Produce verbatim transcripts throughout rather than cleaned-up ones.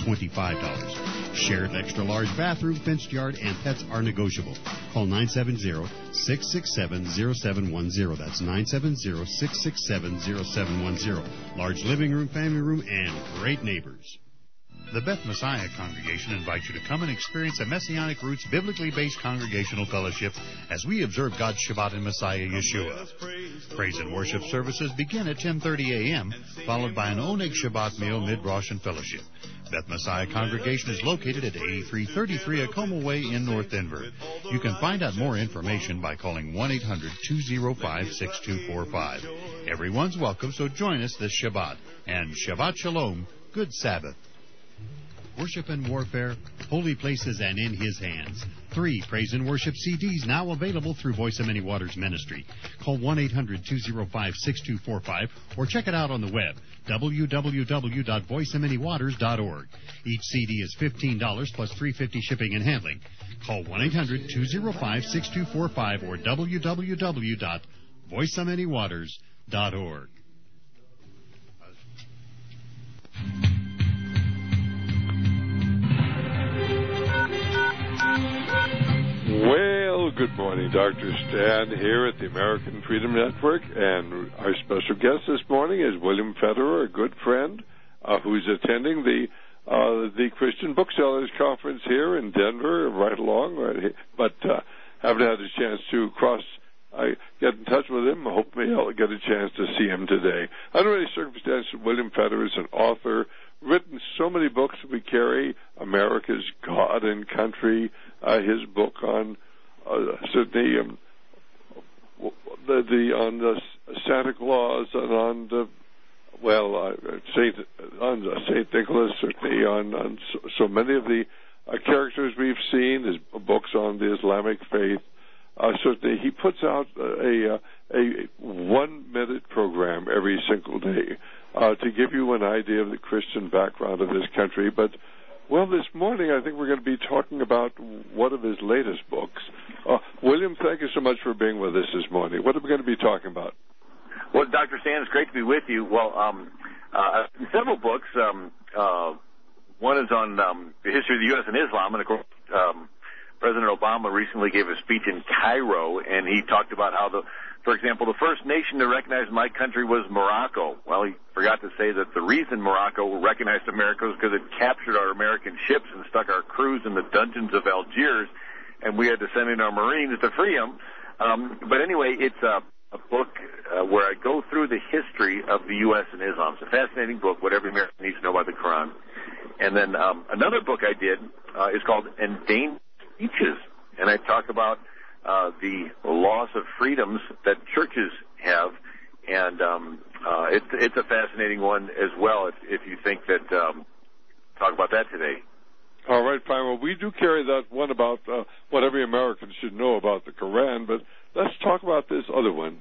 twenty-five dollars. Shared extra-large bathroom, fenced yard, and pets are negotiable. Call nine seven zero, six six seven, zero seven one zero. That's nine seven zero, six six seven, zero seven one zero. Large living room, family room, and great neighbors. The Beth Messiah Congregation invites you to come and experience a Messianic Roots biblically based congregational fellowship as we observe God's Shabbat in Messiah Yeshua. Praise and worship services begin at ten thirty a.m., followed by an Oneg Shabbat meal, mid-Rosh, and fellowship. Beth Messiah Congregation is located at eighty-three thirty-three Acoma Way in North Denver. You can find out more information by calling one eight hundred, two oh five, six two four five. Everyone's welcome, so join us this Shabbat. And Shabbat Shalom, good Sabbath. Worship and Warfare, Holy Places and In His Hands. Three praise and worship C Ds now available through Voice of Many Waters Ministry. Call one eight hundred, two oh five, six two four five or check it out on the web, w w w dot voice of many waters dot org. Each C D is fifteen dollars plus three dollars and fifty cents shipping and handling. Call one eight hundred, two oh five, six two four five or w w w dot voice of many waters dot org. Well, good morning, Doctor Stan here at the American Freedom Network, and our special guest this morning is William Federer, a good friend, uh, who's attending the uh, the Christian Booksellers Conference here in Denver, right along, right, but uh, haven't had a chance to cross, uh, get in touch with him. Hopefully I'll get a chance to see him today. Under any circumstances, William Federer is an author, written so many books we carry, America's God and Country, uh, his book on uh, certainly um, the, the on the Santa Claus and on the well uh, Saint on uh, Saint Nicholas, certainly on, on so, so many of the uh, characters we've seen, his books on the Islamic faith. Uh, certainly, he puts out a a, a one minute program every single day. Uh, to give you an idea of the Christian background of this country. But, well, this morning I think we're going to be talking about one of his latest books. Uh, William, thank you so much for being with us this morning. What are we going to be talking about? Well, Doctor Stan, it's great to be with you. Well, um, uh, several books. Um, uh, one is on um, the history of the U S and Islam, and, of course, um, President Obama recently gave a speech in Cairo, and he talked about how the For example, the first nation to recognize my country was Morocco. Well, he forgot to say that the reason Morocco recognized America was because it captured our American ships and stuck our crews in the dungeons of Algiers, and we had to send in our Marines to free them. Um, but anyway, it's a, a book uh, where I go through the history of the U S and Islam. It's a fascinating book, what every American needs to know about the Quran. And then um, another book I did uh, is called Endangered Speeches, and I talk about Uh, the loss of freedoms that churches have, and um, uh, it's it's a fascinating one as well. If, if you think that, um, talk about that today. All right, fine. Well, we do carry that one about uh, what every American should know about the Quran, but let's talk about this other one.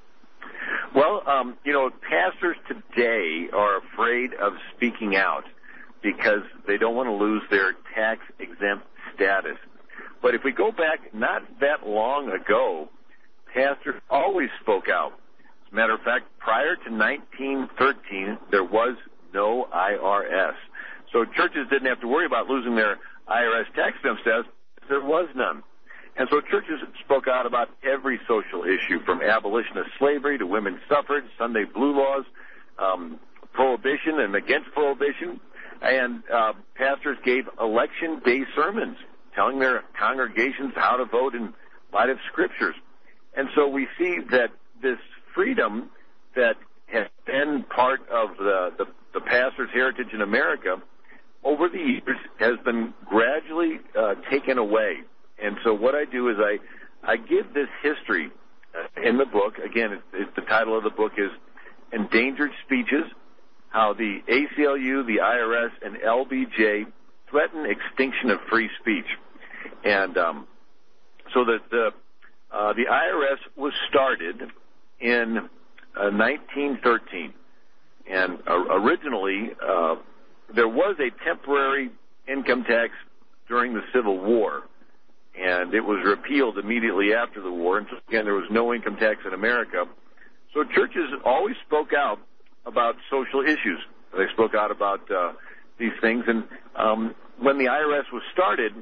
Well, um, you know, pastors today are afraid of speaking out because they don't want to lose their tax-exempt status. But if we go back not that long ago, pastors always spoke out. As a matter of fact, prior to nineteen thirteen, there was no I R S. So churches didn't have to worry about losing their I R S tax exempt status. There was none. And so churches spoke out about every social issue, from abolition of slavery to women's suffrage, Sunday blue laws, um, prohibition and against prohibition. And uh, pastors gave election day sermons, telling their congregations how to vote in light of scriptures. And so we see that this freedom that has been part of the, the, the pastor's heritage in America over the years has been gradually uh, taken away. And so what I do is I, I give this history uh, in the book. Again, it, it, the title of the book is Endangered Speeches, how the A C L U, the I R S, and L B J threaten extinction of free speech. And um, so the the, uh, the I R S was started in uh, nineteen thirteen. And uh, originally, uh, there was a temporary income tax during the Civil War, and it was repealed immediately after the war. And so, again, there was no income tax in America. So churches always spoke out about social issues. They spoke out about uh, these things, and Um, when the I R S was started,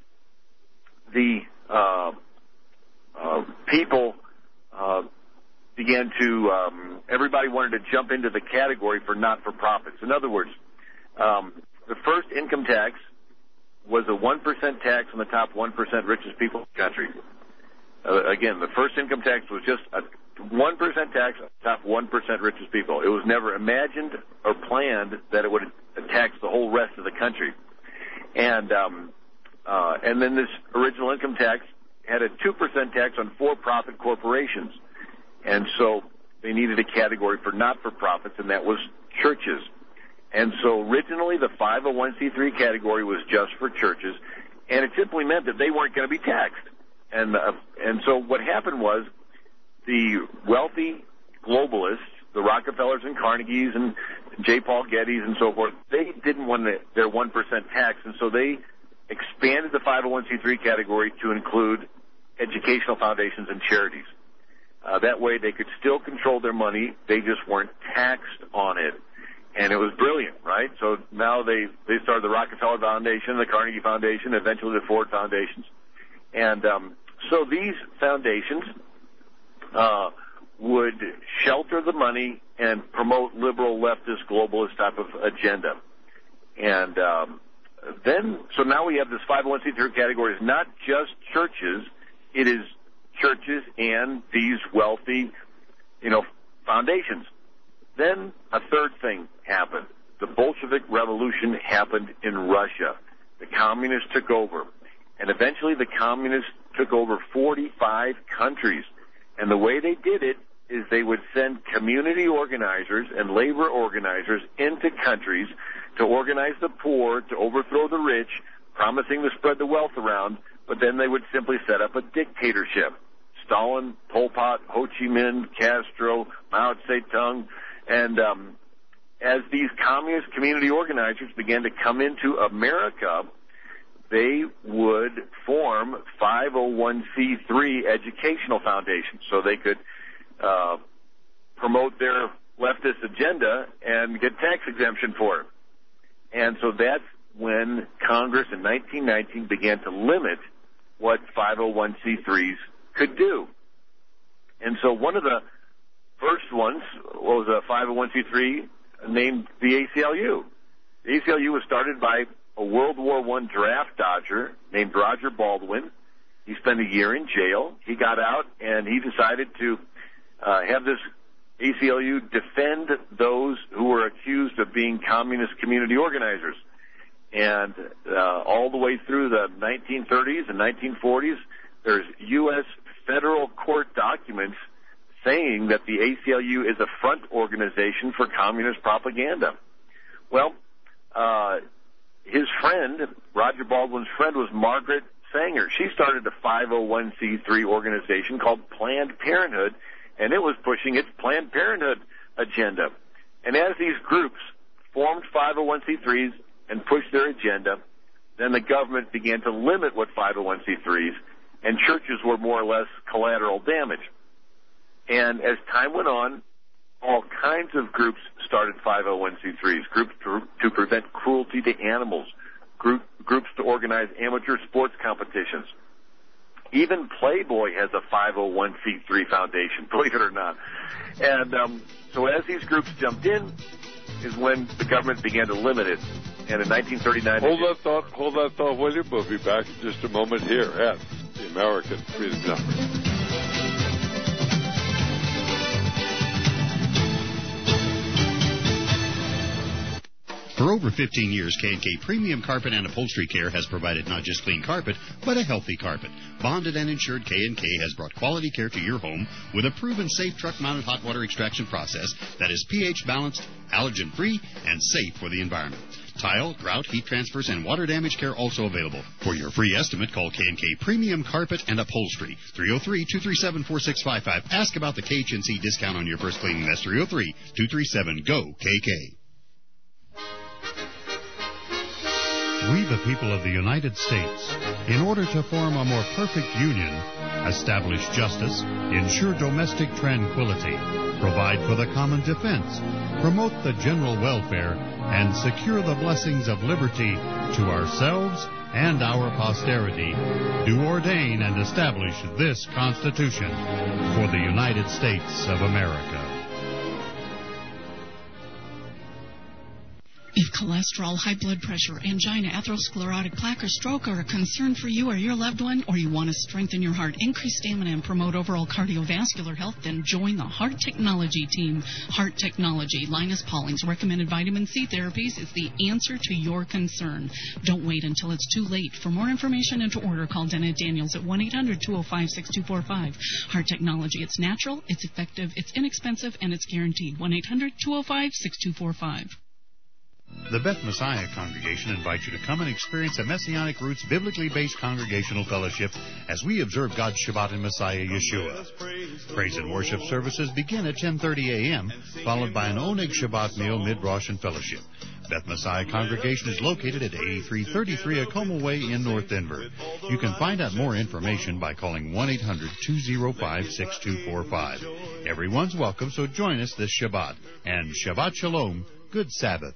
the uh, uh, people uh, began to, um, everybody wanted to jump into the category for not-for-profits. In other words, um, the first income tax was a one percent tax on the top one percent richest people in the country. Uh, again, the first income tax was just a one percent tax on the top one percent richest people. It was never imagined or planned that it would tax the whole rest of the country. And um, uh, and then this original income tax had a two percent tax on for-profit corporations. And so they needed a category for not-for-profits, and that was churches. And so originally the five oh one c three category was just for churches, and it simply meant that they weren't going to be taxed. And uh, and so what happened was the wealthy globalists, the Rockefellers and Carnegies and J. Paul Gettys and so forth, they didn't want their one percent tax, and so they expanded the five oh one c three category to include educational foundations and charities. Uh, that way they could still control their money, they just weren't taxed on it. And it was brilliant, right? So now they, they started the Rockefeller Foundation, the Carnegie Foundation, eventually the Ford Foundations. And um, so these foundations uh, would shelter the money and promote liberal, leftist, globalist type of agenda. And um, then, so now we have this five oh one c three category. It's not just churches. It is churches and these wealthy, you know, foundations. Then a third thing happened. The Bolshevik Revolution happened in Russia. The communists took over. And eventually the communists took over forty-five countries. And the way they did it is they would send community organizers and labor organizers into countries to organize the poor, to overthrow the rich, promising to spread the wealth around, but then they would simply set up a dictatorship. Stalin, Pol Pot, Ho Chi Minh, Castro, Mao Zedong. And um, as these communist community organizers began to come into America, they would form five oh one c three educational foundations so they could uh, promote their leftist agenda and get tax exemption for it. And so that's when Congress in nineteen nineteen began to limit what five oh one c threes could do. And so one of the first ones was a five oh one c three named the A C L U. The A C L U was started by a World War One draft dodger named Roger Baldwin. He spent a year in jail. He got out, and he decided to uh, have this A C L U defend those who were accused of being communist community organizers. And uh, all the way through the nineteen thirties and nineteen forties, there's U S federal court documents saying that the A C L U is a front organization for communist propaganda. Well, uh, his friend, Roger Baldwin's friend, was Margaret Sanger. She started a five oh one c three organization called Planned Parenthood, and it was pushing its Planned Parenthood agenda. And as these groups formed five oh one c threes and pushed their agenda, then the government began to limit what five oh one c threes, and churches were more or less collateral damage. And as time went on, all kinds of groups started five oh one c threes, groups to, to prevent cruelty to animals, group, groups to organize amateur sports competitions. Even Playboy has a five oh one c three foundation, believe it or not. And um, so as these groups jumped in is when the government began to limit it. And in nineteen thirty-nine... Hold that thought, hold that thought, William. We'll be back in just a moment here at the American Freedom Network. For over fifteen years, K and K Premium Carpet and Upholstery Care has provided not just clean carpet, but a healthy carpet. Bonded and insured, K and K has brought quality care to your home with a proven safe truck-mounted hot water extraction process that is pH balanced, allergen-free, and safe for the environment. Tile, grout, heat transfers, and water damage care also available. For your free estimate, call K and K Premium Carpet and Upholstery, three oh three, two three seven, four six five five. Ask about the K H N C discount on your first cleaning. That's three oh three, two three seven, G O K K. We, the people of the United States, in order to form a more perfect union, establish justice, ensure domestic tranquility, provide for the common defense, promote the general welfare, and secure the blessings of liberty, to ourselves and our posterity, do ordain and establish this Constitution for the United States of America. If cholesterol, high blood pressure, angina, atherosclerotic plaque, or stroke are a concern for you or your loved one, or you want to strengthen your heart, increase stamina, and promote overall cardiovascular health, then join the Heart Technology team. Heart Technology, Linus Pauling's recommended vitamin C therapies, is the answer to your concern. Don't wait until it's too late. For more information and to order, call Dennett Daniels at one eight hundred two oh five six two four five. Heart Technology, it's natural, it's effective, it's inexpensive, and it's guaranteed. one eight hundred two oh five six two four five. The Beth Messiah Congregation invites you to come and experience a Messianic Roots biblically based congregational fellowship as we observe God's Shabbat in Messiah Yeshua. Praise and worship services begin at ten thirty a.m., followed by an Oneg Shabbat meal, mid-Rosh, and fellowship. Beth Messiah Congregation is located at eighty-three thirty-three Acoma Way in North Denver. You can find out more information by calling one eight hundred two oh five six two four five. Everyone's welcome, so join us this Shabbat. And Shabbat Shalom, good Sabbath.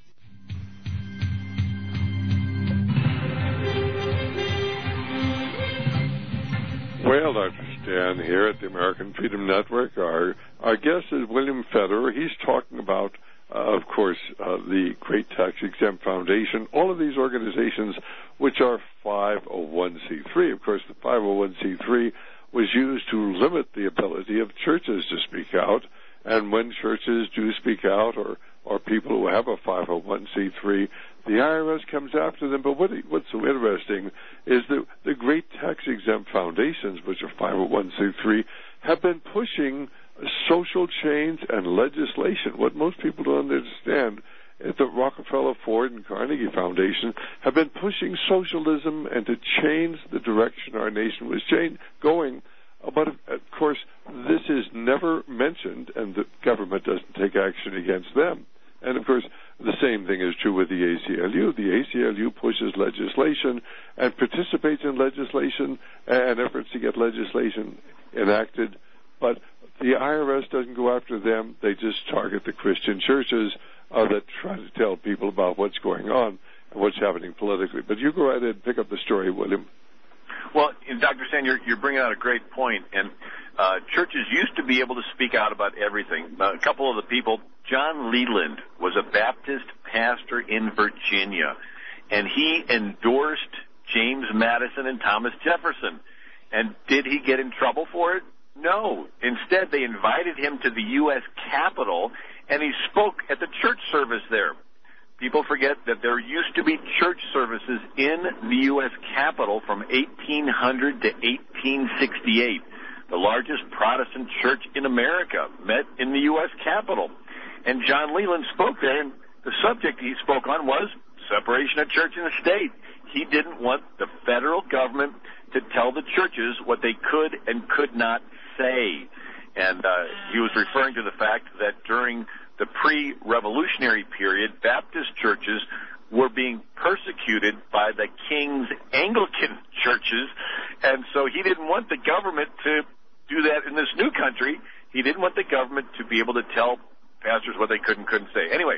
Well, Doctor Stan here at the American Freedom Network. Our our guest is William Federer. He's talking about, uh, of course, uh, the Great Tax Exempt Foundation, all of these organizations which are five oh one c three. Of course, the five oh one c three was used to limit the ability of churches to speak out, and when churches do speak out, or, or people who have a five oh one c three, the I R S comes after them. But what, what's so interesting is that the great tax-exempt foundations, which are five oh one c three, have been pushing social change and legislation. What most people don't understand is that Rockefeller, Ford, and Carnegie Foundation have been pushing socialism and to change the direction our nation was change, going. But, of course, this is never mentioned, and the government doesn't take action against them. And, of course, the same thing is true with the A C L U. The A C L U pushes legislation and participates in legislation and efforts to get legislation enacted, but the I R S doesn't go after them. They just target the Christian churches uh, that try to tell people about what's going on and what's happening politically. But you go right ahead and pick up the story, William. Well, Doctor Stan, you're, you're bringing out a great point, and uh, churches used to be able to speak out about everything. Uh, a couple of the people, John Leland was a Baptist pastor in Virginia, and he endorsed James Madison and Thomas Jefferson. And did he get in trouble for it? No. Instead, they invited him to the U S Capitol, and he spoke at the church service there. People forget that there used to be church services in the U S Capitol from eighteen hundred to eighteen sixty-eight. The largest Protestant church in America met in the U S Capitol. And John Leland spoke there, and the subject he spoke on was separation of church and state. He didn't want the federal government to tell the churches what they could and could not say. And uh, he was referring to the fact that during the pre-revolutionary period, Baptist churches were being persecuted by the King's Anglican churches, and so he didn't want the government to do that in this new country. He didn't want the government to be able to tell pastors what they could and couldn't say. Anyway,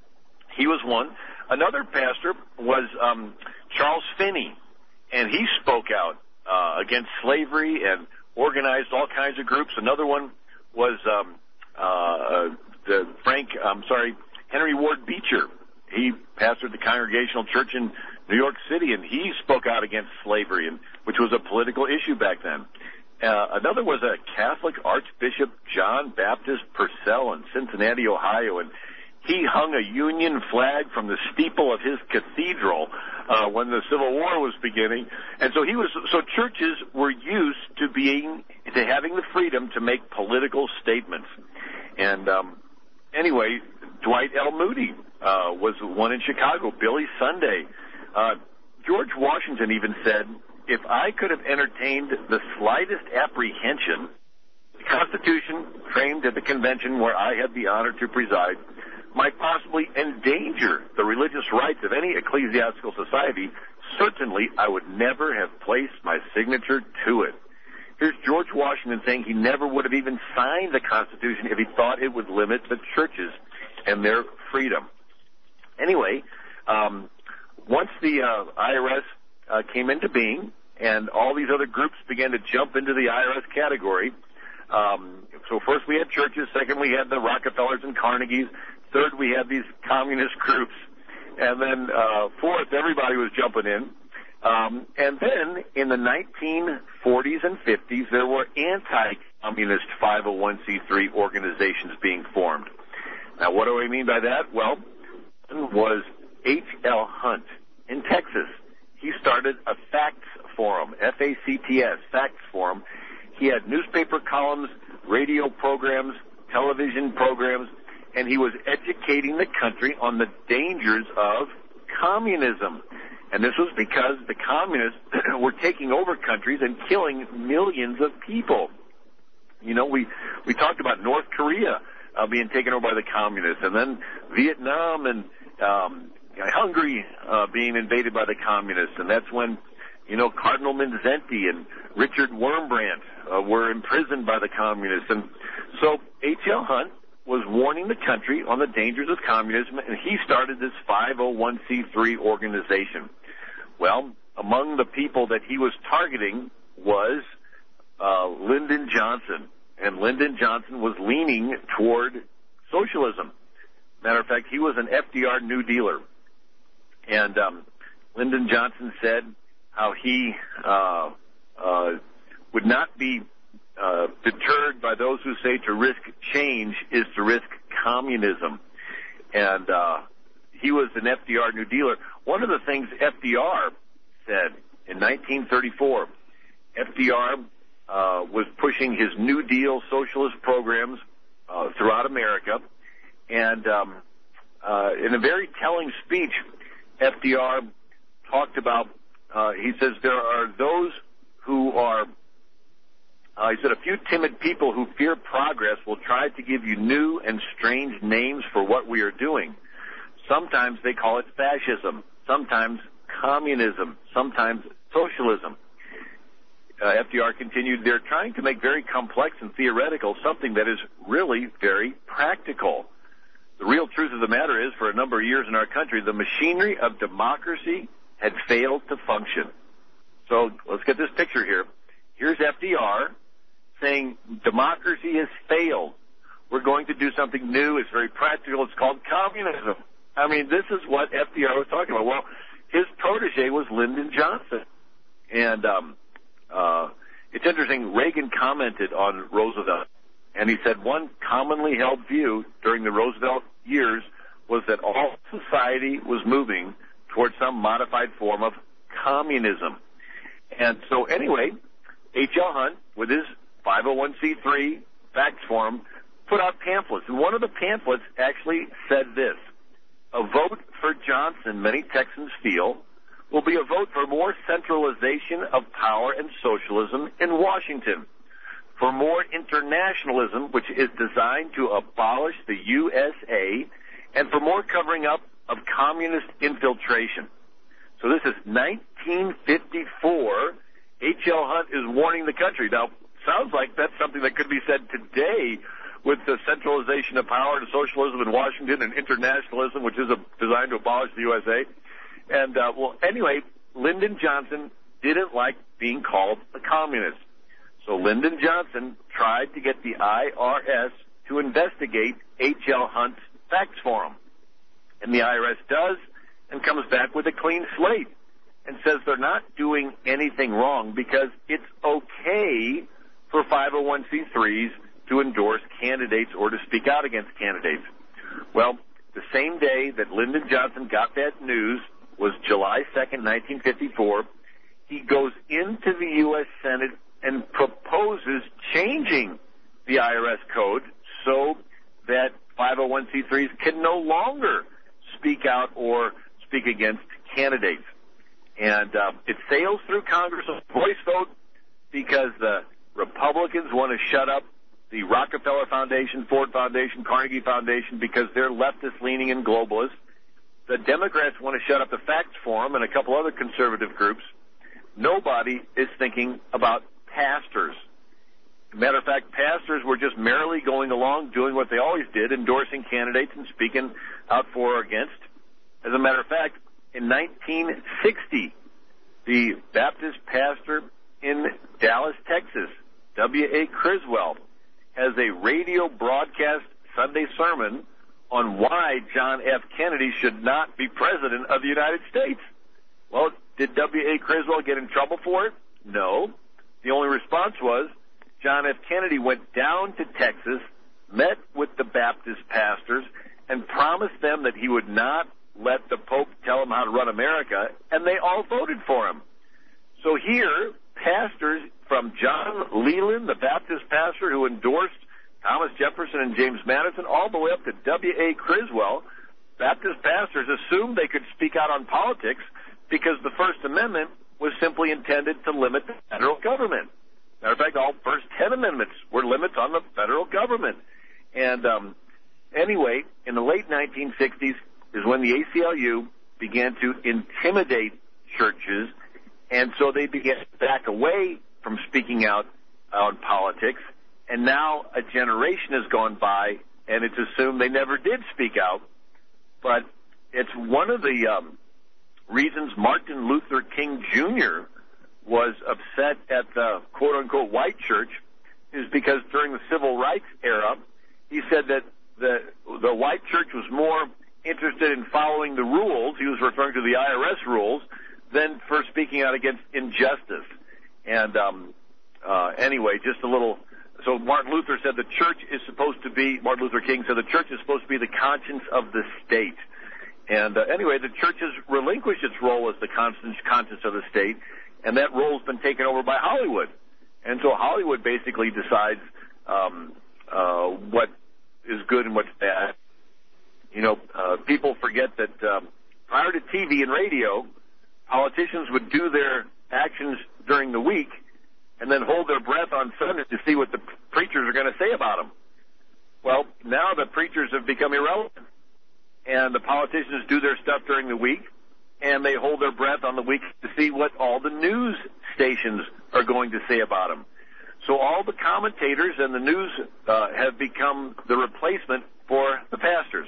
he was one. Another pastor was um, Charles Finney, and he spoke out uh, against slavery and organized all kinds of groups. Another one was um, uh, the Frank, I'm sorry, Henry Ward Beecher. He pastored the Congregational Church in New York City, and he spoke out against slavery, and which was a political issue back then. Uh, another was a Catholic Archbishop, John Baptist Purcell, in Cincinnati, Ohio, and he hung a Union flag from the steeple of his cathedral uh, when the Civil War was beginning. And so he was. So churches were used to being to having the freedom to make political statements. And um, anyway, Dwight L. Moody uh, was one in Chicago. Billy Sunday, uh, George Washington even said, "If I could have entertained the slightest apprehension, the Constitution framed at the convention where I had the honor to preside might possibly endanger the religious rights of any ecclesiastical society, certainly I would never have placed my signature to it." Here's George Washington saying he never would have even signed the Constitution if he thought it would limit the churches and their freedom. Anyway, um, once the uh, I R S uh, came into being and all these other groups began to jump into the I R S category, um, so first we had churches, second we had the Rockefellers and Carnegies, third we had these communist groups, and then uh, fourth everybody was jumping in. Um, and then in the nineteen forties and fifties, there were anti-communist five oh one c three organizations being formed. Now, what do I mean by that? Well, one was H L Hunt in Texas. He started a facts forum, F A C T S, facts forum. He had newspaper columns, radio programs, television programs, and he was educating the country on the dangers of communism. And this was because the communists were taking over countries and killing millions of people. You know, we, we talked about North Korea uh, being taken over by the communists, and then Vietnam and um, Hungary uh, being invaded by the communists. And that's when, you know, Cardinal Mindszenty and Richard Wurmbrand uh, were imprisoned by the communists. And so H L Hunt was warning the country on the dangers of communism, and he started this five oh one c three organization. Well, among the people that he was targeting was uh, Lyndon Johnson, and Lyndon Johnson was leaning toward socialism. Matter of fact, he was an F D R New Dealer, and um, Lyndon Johnson said how he uh, uh, would not be uh, deterred by those who say to risk change is to risk communism, and uh, he was an F D R New Dealer. One of the things F D R said in nineteen thirty-four, F D R uh, was pushing his New Deal socialist programs uh, throughout America, and um, uh, in a very telling speech, F D R talked about, uh, he says, there are those who are, uh, he said, a few timid people who fear progress will try to give you new and strange names for what we are doing. Sometimes they call it fascism, sometimes communism, sometimes socialism. Uh, F D R continued, they're trying to make very complex and theoretical something that is really very practical. The real truth of the matter is, for a number of years in our country, the machinery of democracy had failed to function. So let's get this picture here. Here's F D R saying democracy has failed. We're going to do something new. It's very practical. It's called communism. I mean, this is what F D R was talking about. Well, his protege was Lyndon Johnson. And um, uh, it's interesting, Reagan commented on Roosevelt, and he said one commonly held view during the Roosevelt years was that all society was moving towards some modified form of communism. And so anyway, H L Hunt, with his five oh one c three facts forum, put out pamphlets. And one of the pamphlets actually said this: a vote for Johnson, many Texans feel, will be a vote for more centralization of power and socialism in Washington, for more internationalism, which is designed to abolish the U S A, and for more covering up of communist infiltration. So this is nineteen fifty-four. H L Hunt is warning the country. Now, sounds like that's something that could be said today with the centralization of power and socialism in Washington and internationalism, which is a, designed to abolish the U S A. And, uh, well, anyway, Lyndon Johnson didn't like being called a communist. So Lyndon Johnson tried to get the I R S to investigate H L Hunt's facts forum. And the I R S does, and comes back with a clean slate and says they're not doing anything wrong because it's okay for five oh one c threes to endorse candidates or to speak out against candidates. Well, the same day that Lyndon Johnson got that news was July second, nineteen fifty-four. He goes into the U S Senate and proposes changing the I R S code so that five oh one c threes can no longer speak out or speak against candidates. And uh, it sails through Congress on voice vote because the Republicans want to shut up the Rockefeller Foundation, Ford Foundation, Carnegie Foundation because they're leftist-leaning and globalist. The Democrats want to shut up the Facts Forum and a couple other conservative groups. Nobody is thinking about pastors. Matter of fact, pastors were just merrily going along, doing what they always did, endorsing candidates and speaking out for or against. As a matter of fact, in nineteen sixty, the Baptist pastor in Dallas, Texas, W A Criswell, has a radio broadcast Sunday sermon on why John F. Kennedy should not be president of the United States. Well, did W A Criswell get in trouble for it? No. The only response was John F. Kennedy went down to Texas, met with the Baptist pastors, and promised them that he would not let the Pope tell him how to run America, and they all voted for him. So here, pastors from John Leland, the Baptist pastor who endorsed Thomas Jefferson and James Madison, all the way up to W A Criswell, Baptist pastors assumed they could speak out on politics because the First Amendment was simply intended to limit the federal government. Matter of fact, all first ten amendments were limits on the federal government. And um, anyway, in the late nineteen sixties is when the A C L U began to intimidate churches, and so they began to back away from speaking out on politics. And now a generation has gone by, and it's assumed they never did speak out. But it's one of the um, reasons Martin Luther King Junior was upset at the quote-unquote white church is because during the civil rights era, he said that the the white church was more interested in following the rules, he was referring to the I R S rules, than for speaking out against injustice. And um, uh, anyway, just a little... So Martin Luther said the church is supposed to be, Martin Luther King said the church is supposed to be the conscience of the state. And uh, anyway, the church has relinquished its role as the conscience, conscience of the state, and that role has been taken over by Hollywood. And so Hollywood basically decides um, uh, what is good and what's bad. You know, uh, people forget that um, prior to T V and radio, politicians would do their actions during the week and then hold their breath on Sunday to see what the preachers are going to say about them. Well, now the preachers have become irrelevant, and the politicians do their stuff during the week, and they hold their breath on the week to see what all the news stations are going to say about them. So all the commentators and the news uh, have become the replacement for the pastors.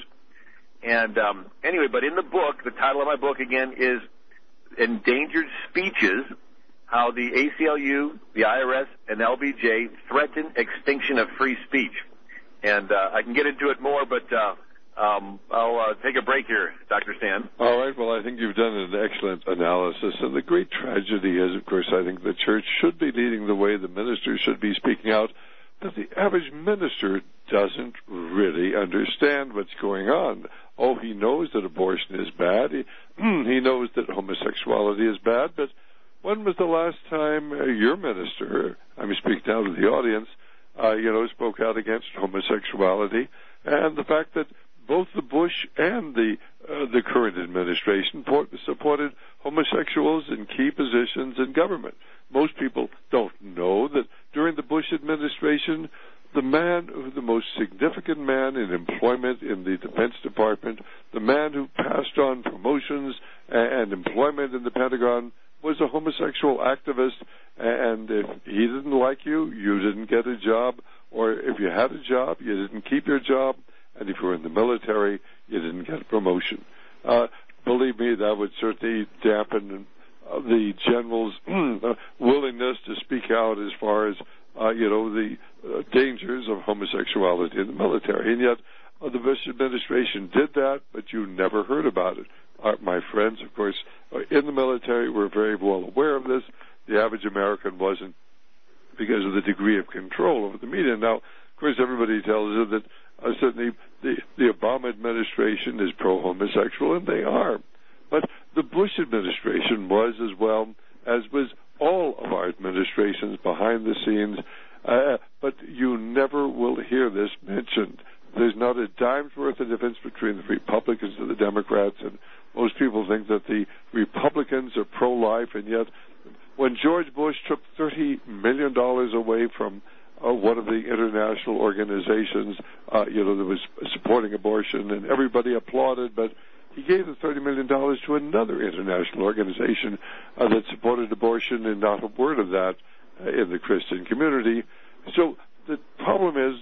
And um, anyway, but in the book, the title of my book, again, is Endangered Speeches, How the A C L U, the I R S, and L B J Threaten Extinction of Free Speech. And uh, I can get into it more, but uh, um, I'll uh, take a break here, Doctor Stan. All right. Well, I think you've done an excellent analysis. And the great tragedy is, of course, I think the church should be leading the way. The ministers should be speaking out. But the average minister doesn't really understand what's going on. Oh, he knows that abortion is bad. He, he knows that homosexuality is bad. But when was the last time uh, your minister, I'm speaking now to the audience, uh, you know, spoke out against homosexuality and the fact that both the Bush and the uh, the current administration supported homosexuals in key positions in government? Most people don't know that during the Bush administration, the man, the most significant man in employment in the Defense Department, the man who passed on promotions and employment in the Pentagon, was a homosexual activist, and if he didn't like you, you didn't get a job, or if you had a job, you didn't keep your job, and if you were in the military, you didn't get a promotion. Uh, believe me, that would certainly dampen uh, the general's willingness to speak out as far as, uh, you know, the uh, dangers of homosexuality in the military. And yet, uh, the Bush administration did that, but you never heard about it. Uh, my friends, of course, uh, in the military were very well aware of this. The average American wasn't, because of the degree of control over the media. Now, of course, everybody tells you that uh, certainly the, the Obama administration is pro-homosexual, and they are. But the Bush administration was, as well as was all of our administrations behind the scenes. Uh, but you never will hear this mentioned. There's not a dime's worth of difference between the Republicans and the Democrats, and most people think that the Republicans are pro-life, and yet when George Bush took thirty million dollars away from uh, one of the international organizations, uh, you know, that was supporting abortion, and everybody applauded, but he gave the thirty million dollars to another international organization uh, that supported abortion, and not a word of that uh, in the Christian community. So the problem is,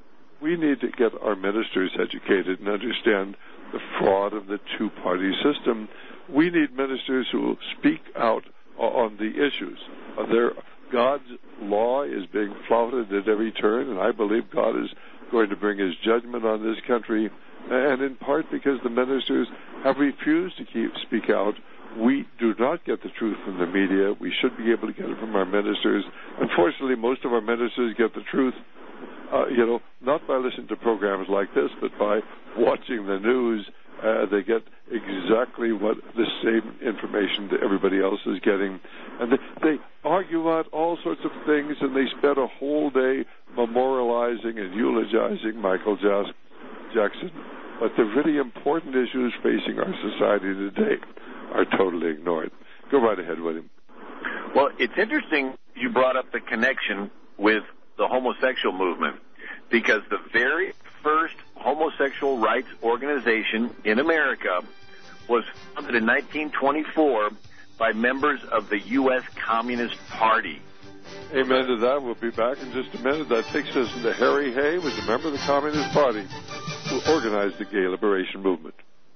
we need to get our ministers educated and understand the fraud of the two-party system. we need ministers who will speak out on the issues. Uh, there, God's law is being flouted at every turn, and I believe God is going to bring his judgment on this country, and in part because the ministers have refused to keep speak out. We do not get the truth from the media. We should be able to get it from our ministers. Unfortunately, most of our ministers get the truth, uh, you know, not by listening to programs like this, but by watching the news. Uh, they get exactly what the same information that everybody else is getting. And they, they argue out all sorts of things, and they spend a whole day memorializing and eulogizing Michael Jackson. But the really important issues facing our society today are totally ignored. Go right ahead, William. Well, it's interesting you brought up the connection with the homosexual movement, because the very first homosexual rights organization in America was founded in nineteen twenty-four by members of the U S Communist Party. Amen to that. We'll be back in just a minute. That takes us into Harry Hay, was a member of the Communist Party who organized the gay liberation movement.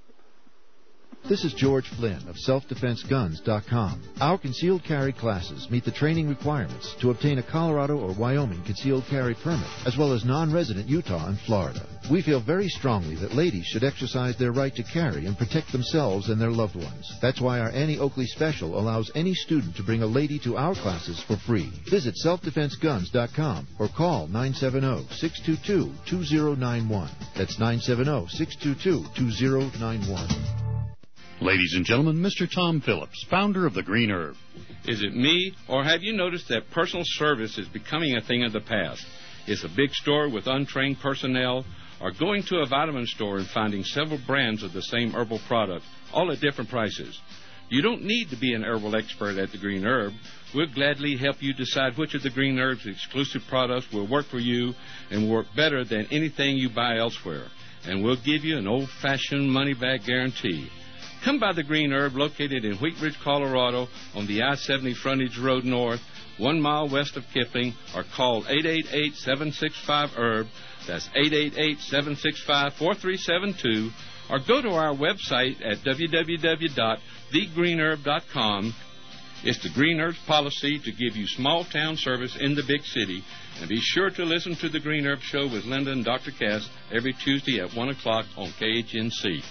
This is George Flynn of self defense guns dot com. Our concealed carry classes meet the training requirements to obtain a Colorado or Wyoming concealed carry permit, as well as non-resident Utah and Florida. We feel very strongly that ladies should exercise their right to carry and protect themselves and their loved ones. That's why our Annie Oakley special allows any student to bring a lady to our classes for free. Visit self defense guns dot com or call nine seven zero, six two two, two zero nine one. That's nine seven zero, six two two, two zero nine one. Ladies and gentlemen, Mister Tom Phillips, founder of The Green Herb. Is it me, or have you noticed that personal service is becoming a thing of the past? Is a big store with untrained personnel, or going to a vitamin store and finding several brands of the same herbal product, all at different prices? You don't need to be an herbal expert at The Green Herb. We'll gladly help you decide which of The Green Herb's exclusive products will work for you and work better than anything you buy elsewhere. And we'll give you an old-fashioned money-back guarantee. Come by The Green Herb, located in Wheat Ridge, Colorado, on the I seventy Frontage Road North, one mile west of Kipling, or call eight eight eight, seven six five, herb. That's eight eight eight, seven six five, four three seven two, or go to our website at w w w dot the green herb dot com. It's The Green Herb's policy to give you small-town service in the big city, and be sure to listen to The Green Herb Show with Linda and Doctor Cass every Tuesday at one o'clock on K H N C.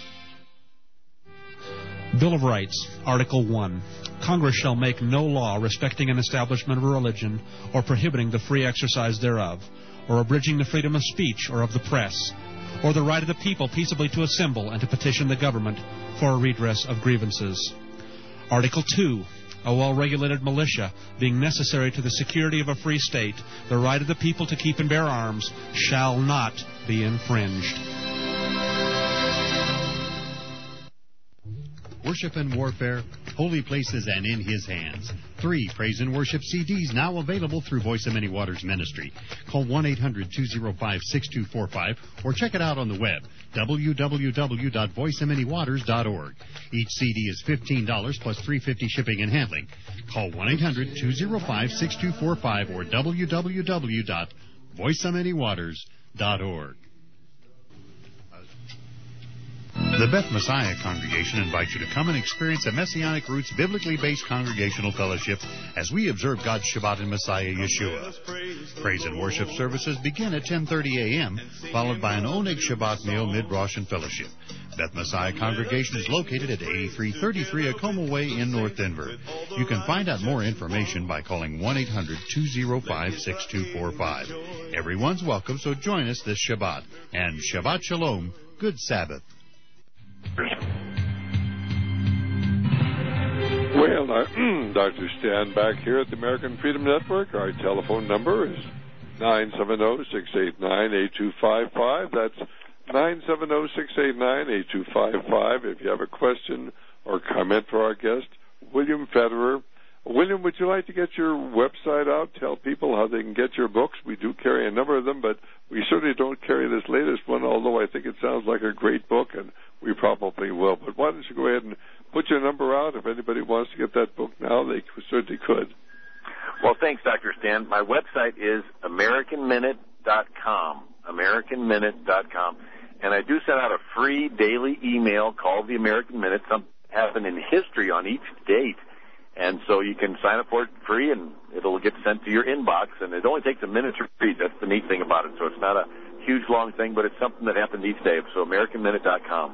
Bill of Rights, Article one. Congress shall make no law respecting an establishment of a religion or prohibiting the free exercise thereof, or abridging the freedom of speech or of the press, or the right of the people peaceably to assemble and to petition the government for a redress of grievances. Article two. A well-regulated militia, being necessary to the security of a free state, the right of the people to keep and bear arms shall not be infringed. Worship and Warfare, Holy Places and in His Hands. Three praise and worship C Ds now available through Voice of Many Waters Ministry. Call one eight hundred, two oh five, six two four five or check it out on the web, w w w dot voice of many waters dot org. Each C D is fifteen dollars plus three dollars and fifty cents shipping and handling. Call one eight hundred, two oh five, six two four five or w w w dot voice of many waters dot org. The Beth Messiah Congregation invites you to come and experience a Messianic Roots biblically based congregational fellowship as we observe God's Shabbat in Messiah Yeshua. Praise and worship services begin at ten thirty a.m., followed by an Oneg Shabbat meal, mid-Rosh, and fellowship. Beth Messiah Congregation is located at eighty-three thirty-three Acoma Way in North Denver. You can find out more information by calling one eight hundred, two oh five, six two four five. Everyone's welcome, so join us this Shabbat. And Shabbat Shalom, good Sabbath. Well, Doctor Stan back here at the American Freedom Network. Our telephone number is nine seven zero, six eight nine, eight two five five. That's nine seven zero, six eight nine, eight two five five. If you have a question or comment for our guest, William Federer. William, would you like to get your website out, tell people how they can get your books? We do carry a number of them, but we certainly don't carry this latest one, although I think it sounds like a great book, and we probably will. But why don't you go ahead and put your number out? If anybody wants to get that book now, they certainly could. Well, thanks, Doctor Stan. My website is american minute dot com, american minute dot com. And I do send out a free daily email called the American Minute. Some happened in history on each date. And so you can sign up for it free, and it'll get sent to your inbox, and it only takes a minute to read. That's the neat thing about it. So it's not a huge, long thing, but it's something that happened each day. So American Minute dot com.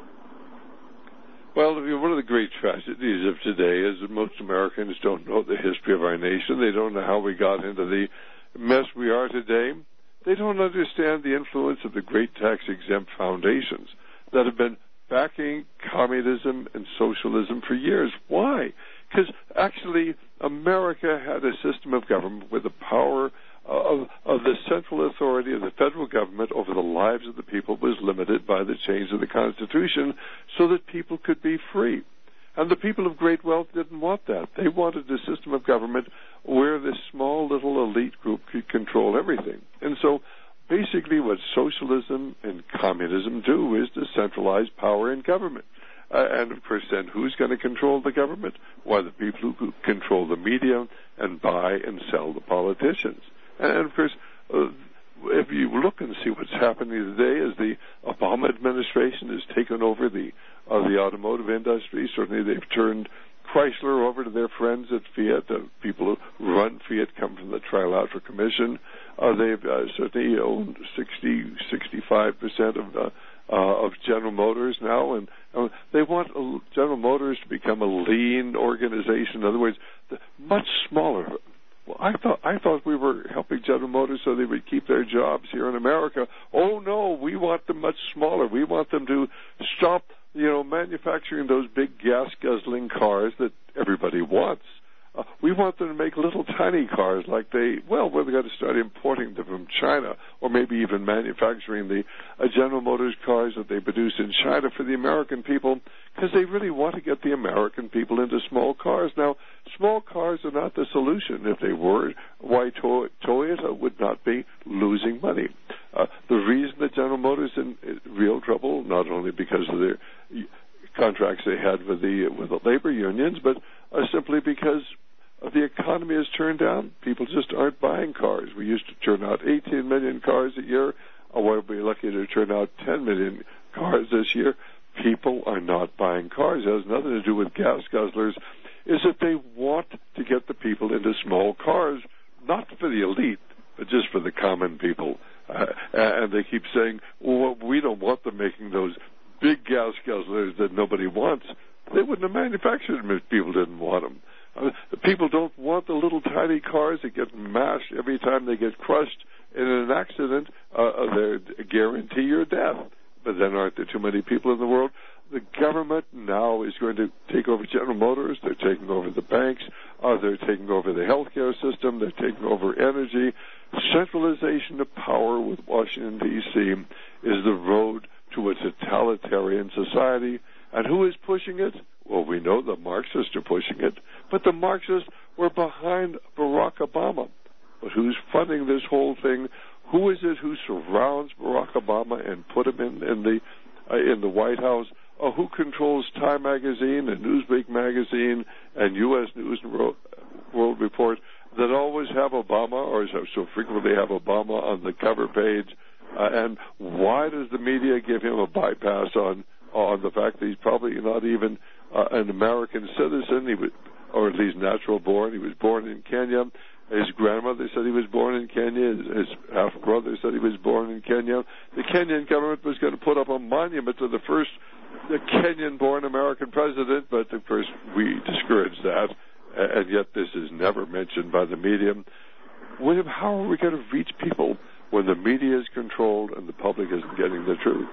Well, one of the great tragedies of today is that most Americans don't know the history of our nation. They don't know how we got into the mess we are today. They don't understand the influence of the great tax-exempt foundations that have been backing communism and socialism for years. Why? Because actually America had a system of government where the power of, of the central authority of the federal government over the lives of the people was limited by the change of the Constitution so that people could be free. And the people of great wealth didn't want that. They wanted a system of government where this small little elite group could control everything. And so basically what socialism and communism do is to centralize power in government. Uh, and, of course, then who's going to control the government? Why, the people who control the media and buy and sell the politicians. And, of course, uh, if you look and see what's happening today as the Obama administration has taken over the uh, the automotive industry, certainly they've turned Chrysler over to their friends at Fiat. The people who run Fiat come from the Trilateral Commission. Uh, they've uh, certainly owned sixty, sixty-five percent of the Uh, of General Motors now, and uh, they want uh, General Motors to become a lean organization. In other words, the, much smaller. Well, I thought I thought we were helping General Motors so they would keep their jobs here in America. Oh no, we want them much smaller. We want them to stop, you know, manufacturing those big gas guzzling cars that everybody wants. Uh, we want them to make little tiny cars like they, well, we're going to start importing them from China, or maybe even manufacturing the uh, General Motors cars that they produce in China for the American people, because they really want to get the American people into small cars. Now, small cars are not the solution. If they were, why to- Toyota would not be losing money. Uh, the reason that General Motors is in real trouble, not only because of their contracts they had with the with the labor unions, but uh, simply because the economy has turned down. People just aren't buying cars. We used to turn out eighteen million cars a year. Oh, we'll be lucky to turn out ten million cars this year. People are not buying cars. It has nothing to do with gas guzzlers. Is that they want to get the people into small cars, not for the elite, but just for the common people. Uh, and they keep saying, well, we don't want them making those big gas guzzlers that nobody wants. They wouldn't have manufactured them if people didn't want them. Uh, people don't want the little tiny cars that get mashed every time they get crushed in an accident. Uh, they guarantee your death. But then aren't there too many people in the world? The government now is going to take over General Motors. They're taking over the banks. Uh, they're taking over the healthcare system. They're taking over energy. Centralization of power with Washington, D C is the road to a totalitarian society. And who is pushing it? Well, we know the Marxists are pushing it, but the Marxists were behind Barack Obama. But who's funding this whole thing? Who is it who surrounds Barack Obama and put him in, in the uh, in the White House? Uh, who controls Time Magazine and Newsweek Magazine and U S News and World Report that always have Obama, or so frequently have Obama on the cover page? Uh, and why does the media give him a bypass on on the fact that he's probably not even uh, an American citizen, he was, or at least natural born? He was born in Kenya. His grandmother said he was born in Kenya. His, his half-brother said he was born in Kenya. The Kenyan government was going to put up a monument to the first the Kenyan-born American president, but of course we discouraged that, and yet this is never mentioned by the media. William, how are we going to reach people when the media is controlled and the public isn't getting the truth?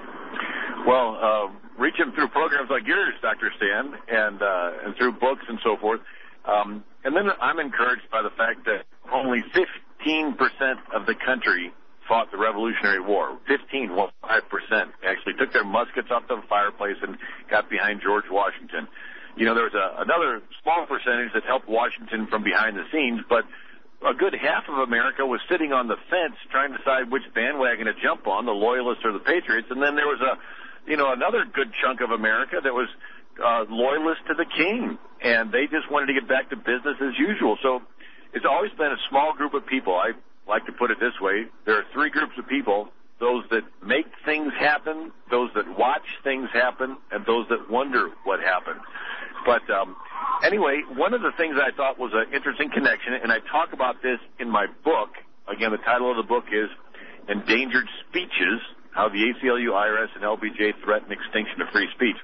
Well, uh, reach them through programs like yours, Doctor Stan, and uh, and through books and so forth. Um, and then I'm encouraged by the fact that only fifteen percent of the country fought the Revolutionary War. fifteen, well, five percent actually took their muskets off the fireplace and got behind George Washington. You know, there was a, another small percentage that helped Washington from behind the scenes, but a good half of America was sitting on the fence trying to decide which bandwagon to jump on, the Loyalists or the Patriots. And then there was a, you know, another good chunk of America that was uh, loyalist to the king, and they just wanted to get back to business as usual. So it's always been a small group of people. I like to put it this way. There are three groups of people those that make things happen, those that watch things happen, and those that wonder what happened. But um, anyway, one of the things I thought was an interesting connection, and I talk about this in my book. Again, the title of the book is Endangered Speeches, How the A C L U, I R S, and L B J Threaten Extinction of Free Speech.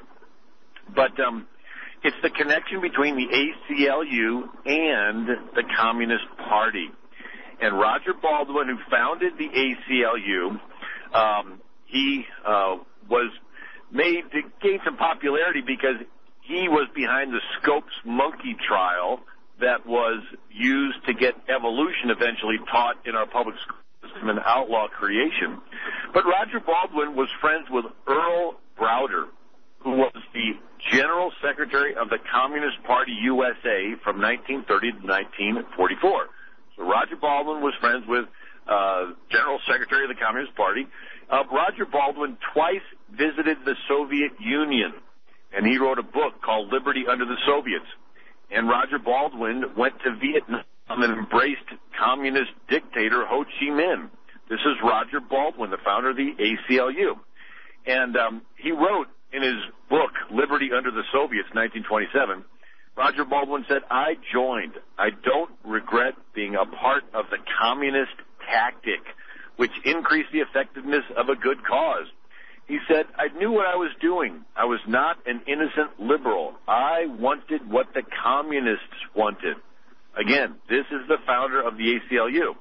But um, it's the connection between the A C L U and the Communist Party. And Roger Baldwin, who founded the A C L U, um, he uh, was made to gain some popularity because he was behind the Scopes monkey trial that was used to get evolution eventually taught in our public school system and outlaw creation. But Roger Baldwin was friends with Earl Browder, who was the General Secretary of the Communist Party U S A from nineteen thirty to nineteen forty-four. So Roger Baldwin was friends with uh, General Secretary of the Communist Party. Uh, Roger Baldwin twice visited the Soviet Union, and he wrote a book called Liberty Under the Soviets. And Roger Baldwin went to Vietnam and embraced communist dictator Ho Chi Minh. This is Roger Baldwin, the founder of the A C L U. And um, he wrote in his book, Liberty Under the Soviets, nineteen twenty-seven, Roger Baldwin said, I joined. I don't regret being a part of the communist tactic, which increased the effectiveness of a good cause. He said, I knew what I was doing. I was not an innocent liberal. I wanted what the communists wanted. Again, this is the founder of the A C L U.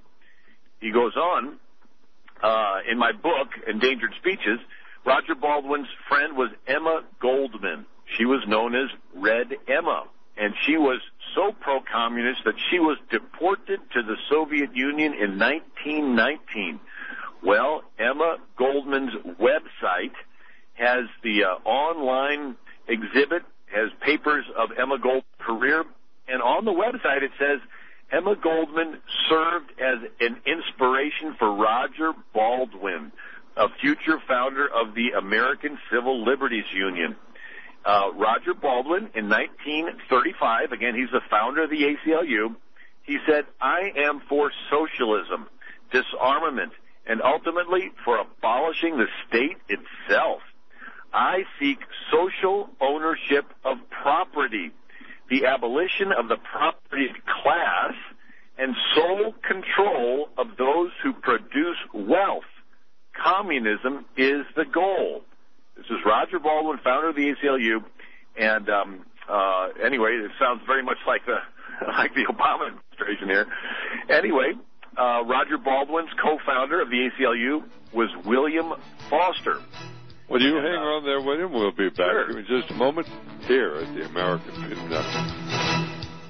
He goes on, uh, in my book, Endangered Speeches, Roger Baldwin's friend was Emma Goldman. She was known as Red Emma, and she was so pro-communist that she was deported to the Soviet Union in nineteen nineteen. Well, Emma Goldman's website has the uh, online exhibit, has papers of Emma Goldman's career, and on the website it says, Emma Goldman served as an inspiration for Roger Baldwin, a future founder of the American Civil Liberties Union. Uh, Roger Baldwin, in nineteen thirty-five, again, he's the founder of the A C L U, he said, I am for socialism, disarmament, and ultimately for abolishing the state itself. I seek social ownership of property, the abolition of the property class, and sole control of those who produce wealth. Communism is the goal. This is Roger Baldwin, founder of the A C L U, and um, uh, anyway, it sounds very much like the like the Obama administration here. Anyway, uh, Roger Baldwin's co-founder of the A C L U was William Foster. Well, you hang on there, William. We'll be back sure. in just a moment here at the American Freedom Network.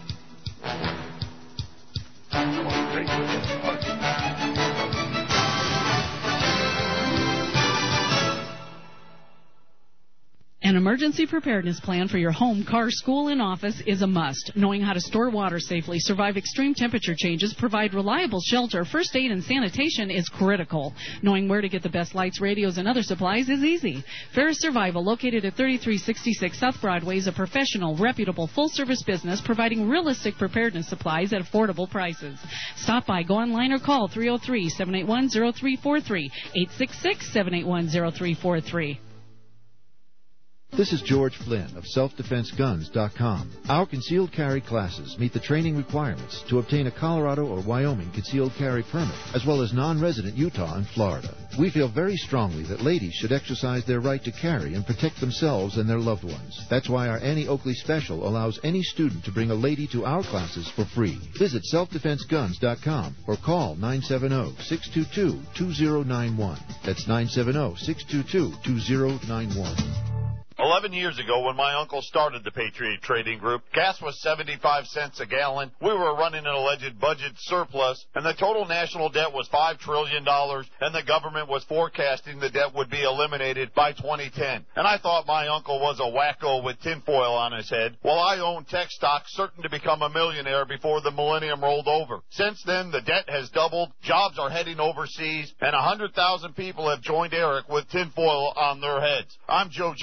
An emergency preparedness plan for your home, car, school, and office is a must. Knowing how to store water safely, survive extreme temperature changes, provide reliable shelter, first aid, and sanitation is critical. Knowing where to get the best lights, radios, and other supplies is easy. Ferris Survival, located at thirty-three sixty-six South Broadway, is a professional, reputable, full-service business providing realistic preparedness supplies at affordable prices. Stop by, go online, or call three oh three, seven eight one, oh three four three, eight six six, seven eight one, oh three four three. This is George Flynn of self defense guns dot com. Our concealed carry classes meet the training requirements to obtain a Colorado or Wyoming concealed carry permit, as well as non-resident Utah and Florida. We feel very strongly that ladies should exercise their right to carry and protect themselves and their loved ones. That's why our Annie Oakley special allows any student to bring a lady to our classes for free. Visit self defense guns dot com or call nine seven zero, six two two, two zero nine one. That's nine seven zero, six two two, two zero nine one. Eleven years ago, when my uncle started the Patriot Trading Group, gas was seventy-five cents a gallon, we were running an alleged budget surplus, and the total national debt was five trillion dollars, and the government was forecasting the debt would be eliminated by twenty ten. And I thought my uncle was a wacko with tinfoil on his head, while I owned tech stock certain to become a millionaire before the millennium rolled over. Since then, the debt has doubled, jobs are heading overseas, and one hundred thousand people have joined Eric with tinfoil on their heads. I'm Joe Jaquin,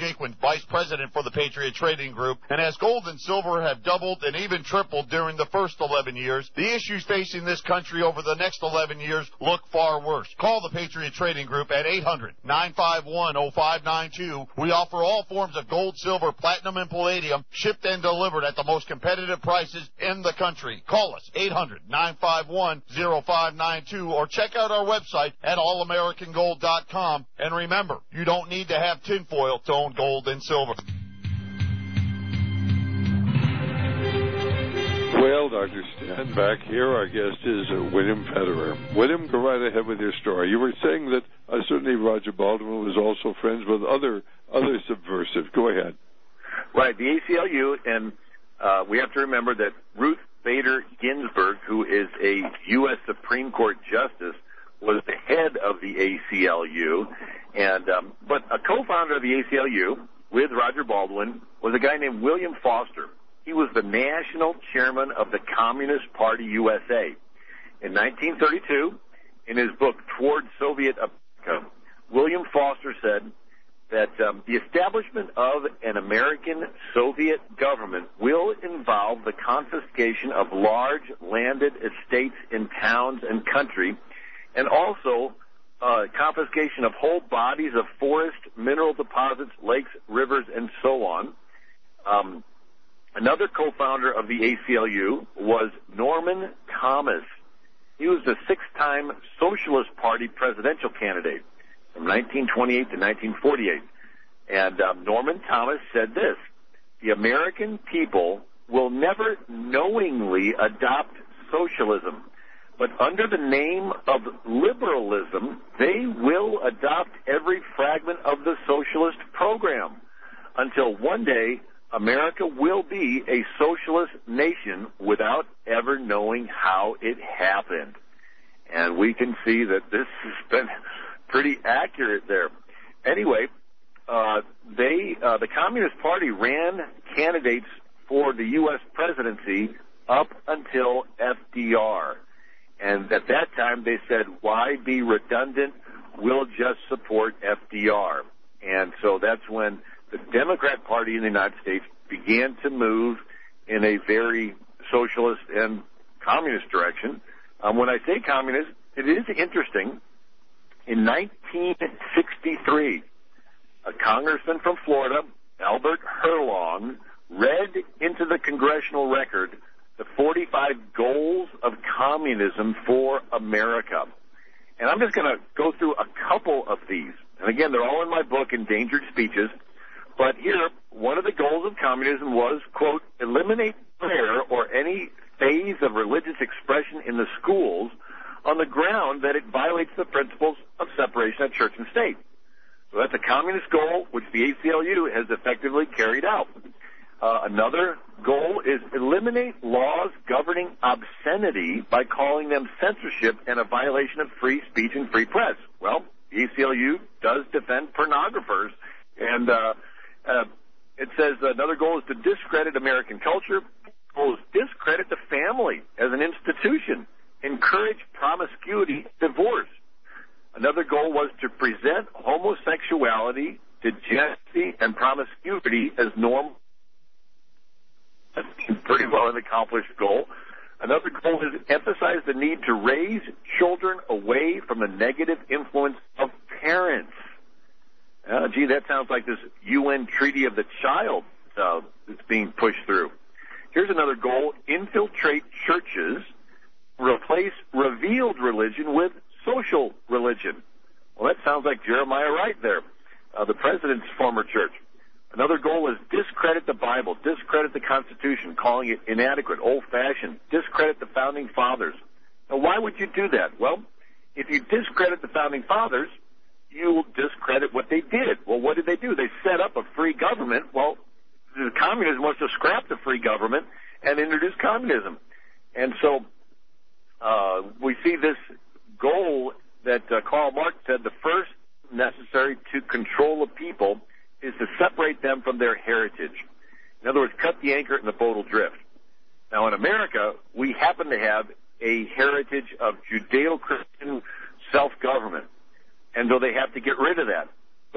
vice president for the Patriot Trading Group, and as gold and silver have doubled and even tripled during the first eleven years, the issues facing this country over the next eleven years look far worse. Call the Patriot Trading Group at eight hundred, nine five one, oh five nine two. We offer all forms of gold, silver, platinum, and palladium, shipped and delivered at the most competitive prices in the country. Call us, eight hundred, nine five one, oh five nine two, or check out our website at all american gold dot com. And remember, you don't need to have tinfoil to own gold and silver. Well, Doctor Stan, back here, our guest is uh, William Federer. William, go right ahead with your story. You were saying that uh, certainly Roger Baldwin was also friends with other other subversives. Go ahead. Right, the A C L U, and uh, we have to remember that Ruth Bader Ginsburg, who is a U S Supreme Court justice, was the head of the A C L U, and um, but a co-founder of the A C L U with Roger Baldwin was a guy named William Foster. He was the national chairman of the Communist Party U S A. In nineteen thirty-two, in his book Toward Soviet America, William Foster said that um, the establishment of an American Soviet government will involve the confiscation of large landed estates in towns and country, and also uh, confiscation of whole bodies of forest, mineral deposits, lakes, rivers, and so on. Um, another co-founder of the A C L U was Norman Thomas. He was the six-time Socialist Party presidential candidate from nineteen twenty-eight to nineteen forty-eight. And um, Norman Thomas said this: the American people will never knowingly adopt socialism, but under the name of liberalism, they will adopt every fragment of the socialist program until one day America will be a socialist nation without ever knowing how it happened. And we can see that this has been pretty accurate there. Anyway, uh, they, uh, the Communist Party ran candidates for the U S presidency up until F D R. And at that time, they said, why be redundant? We'll just support F D R. And so that's when the Democrat Party in the United States began to move in a very socialist and communist direction. Um, when I say communist, it is interesting. In nineteen sixty-three, a congressman from Florida, Albert Herlong, read into the congressional record the forty-five goals of communism for America. And I'm just going to go through a couple of these. And again, they're all in my book, Endangered Speeches. But here, one of the goals of communism was, quote, eliminate prayer or any phase of religious expression in the schools on the ground that it violates the principles of separation of church and state. So that's a communist goal, which the A C L U has effectively carried out. Uh, another goal is eliminate laws governing obscenity by calling them censorship and a violation of free speech and free press. Well, the A C L U does defend pornographers, and uh, uh, it says another goal is to discredit American culture. The goal is discredit the family as an institution, encourage promiscuity, divorce. Another goal was to present homosexuality, degeneracy, and promiscuity as normal. That's a pretty well an accomplished goal. Another goal is to emphasize the need to raise children away from the negative influence of parents. Uh, gee, that sounds like this U N Treaty of the Child uh, that's being pushed through. Here's another goal: infiltrate churches, replace revealed religion with social religion. Well, that sounds like Jeremiah Wright there, uh, the president's former church. Another goal is discredit the Bible, discredit the Constitution, calling it inadequate, old-fashioned, discredit the Founding Fathers. Now, why would you do that? Well, if you discredit the Founding Fathers, you will discredit what they did. Well, what did they do? They set up a free government. Well, the communism wants to scrap the free government and introduce communism. And so uh, we see this goal that uh, Karl Marx said the first necessary to control a people is to separate them from their heritage. In other words, cut the anchor and the boat will drift. Now, in America, we happen to have a heritage of Judeo-Christian self-government, and though they have to get rid of that. But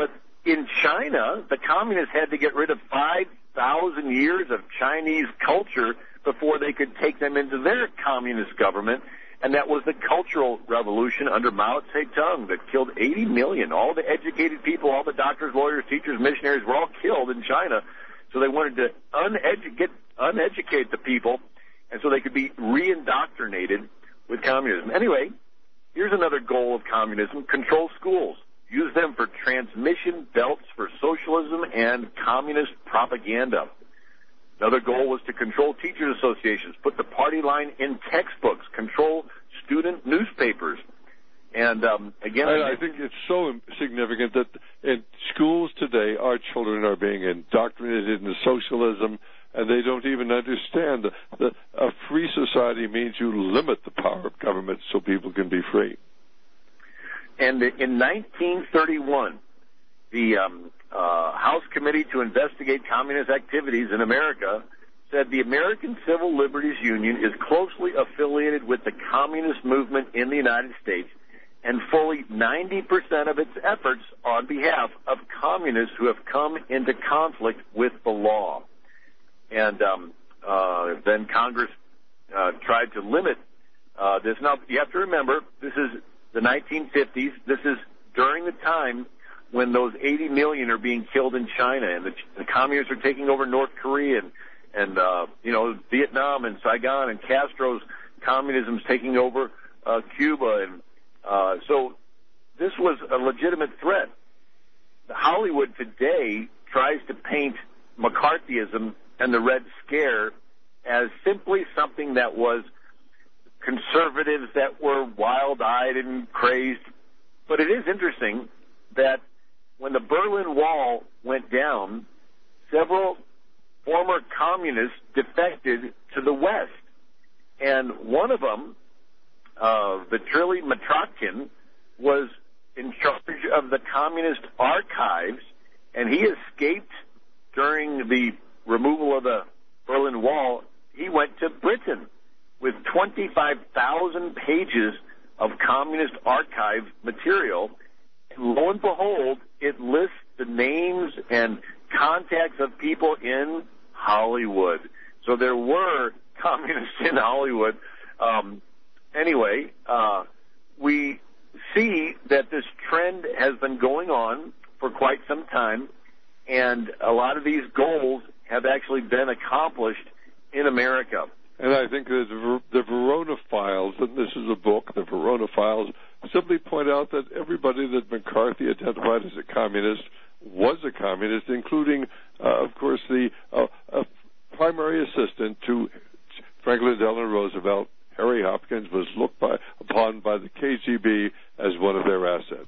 in China, the communists had to get rid of five thousand years of Chinese culture before they could take them into their communist government. And that was the Cultural Revolution under Mao Zedong that killed eighty million. All the educated people, all the doctors, lawyers, teachers, missionaries were all killed in China. So they wanted to uneducate, uneducate the people, and so they could be re-indoctrinated with communism. Anyway, here's another goal of communism: control schools. Use them for transmission belts for socialism and communist propaganda. Another goal was to control teachers' associations, put the party line in textbooks, control student newspapers. And um, again, I, I think it's so significant that in schools today, our children are being indoctrinated into socialism, and they don't even understand that a free society means you limit the power of government so people can be free. And in nineteen thirty-one, the um, uh, House Committee to Investigate Communist Activities in America said the American Civil Liberties Union is closely affiliated with the communist movement in the United States, and fully ninety percent of its efforts on behalf of communists who have come into conflict with the law. And um, uh, then Congress uh, tried to limit uh, this. Now, you have to remember, this is the nineteen fifties. This is during the time when those eighty million are being killed in China, and the, the communists are taking over North Korea, and, and uh, you know, Vietnam and Saigon, and Castro's communism's taking over uh, Cuba. And uh, so this was a legitimate threat. Hollywood today tries to paint McCarthyism and the Red Scare as simply something that was conservatives that were wild-eyed and crazed. But it is interesting that when the Berlin Wall went down, several former communists defected to the West. And one of them, uh, Vitaly Matrotkin, was in charge of the communist archives, and he escaped during the removal of the Berlin Wall. He went to Britain with twenty-five thousand pages of communist archive material. And lo and behold, it lists the names and contacts of people in Hollywood. So there were communists in Hollywood. Um, anyway, uh, we see that this trend has been going on for quite some time, and a lot of these goals have actually been accomplished in America. And I think that the Verona Files, and this is a book, the Verona Files, simply point out that everybody that McCarthy identified as a communist was a communist, including, uh, of course, the uh, uh, primary assistant to Franklin Delano Roosevelt, Harry Hopkins, was looked by, upon by the K G B as one of their assets.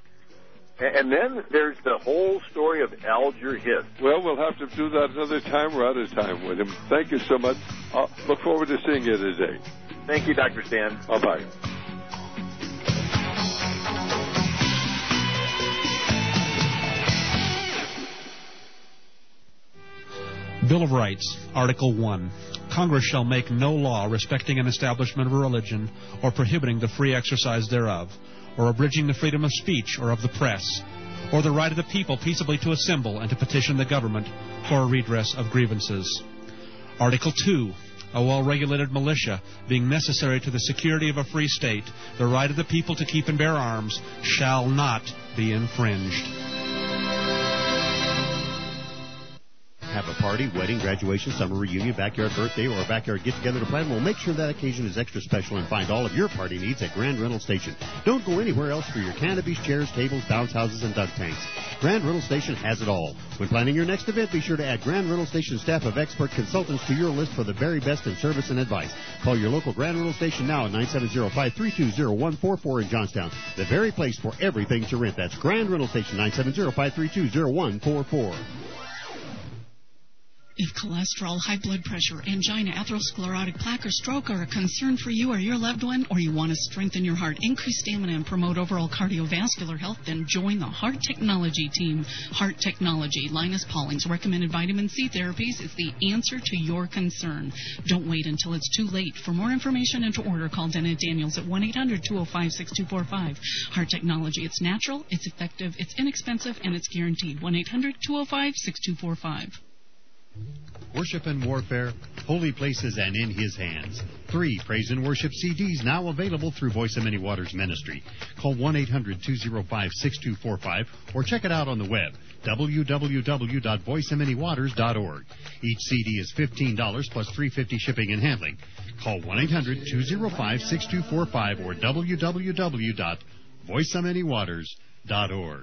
And then there's the whole story of Alger Hiss. Well, we'll have to do that another time. We're out of time with him. Thank you so much. I'll look forward to seeing you today. Thank you, Doctor Stan. Bye-bye. Bill of Rights, Article one. Congress shall make no law respecting an establishment of a religion or prohibiting the free exercise thereof, or abridging the freedom of speech or of the press, or the right of the people peaceably to assemble and to petition the government for a redress of grievances. Article two. A well-regulated militia, being necessary to the security of a free state, the right of the people to keep and bear arms shall not be infringed. Have a party, wedding, graduation, summer reunion, backyard birthday, or a backyard get-together to plan? Well, make sure that occasion is extra special and find all of your party needs at Grand Rental Station. Don't go anywhere else for your canopies, chairs, tables, bounce houses, and duck tanks. Grand Rental Station has it all. When planning your next event, be sure to add Grand Rental Station staff of expert consultants to your list for the very best in service and advice. Call your local Grand Rental Station now at nine seven zero, five three two, zero one four four in Johnstown. The very place for everything to rent. That's Grand Rental Station, nine seven zero, five three two, zero one four four. If cholesterol, high blood pressure, angina, atherosclerotic plaque, or stroke are a concern for you or your loved one, or you want to strengthen your heart, increase stamina, and promote overall cardiovascular health, then join the Heart Technology team. Heart Technology, Linus Pauling's recommended vitamin C therapies, is the answer to your concern. Don't wait until it's too late. For more information and to order, call Dennett Daniels at one eight hundred two oh five six two four five. Heart Technology, it's natural, it's effective, it's inexpensive, and it's guaranteed. one eight hundred two oh five six two four five. Worship and Warfare, Holy Places and In His Hands. Three Praise and Worship C Ds now available through Voice of Many Waters Ministry. Call one eight hundred two oh five six two four five or check it out on the web, w w w dot voice of many waters dot org. Each C D is fifteen dollars plus three dollars and fifty cents shipping and handling. Call one eight hundred two oh five six two four five or w w w dot voice of many waters dot org.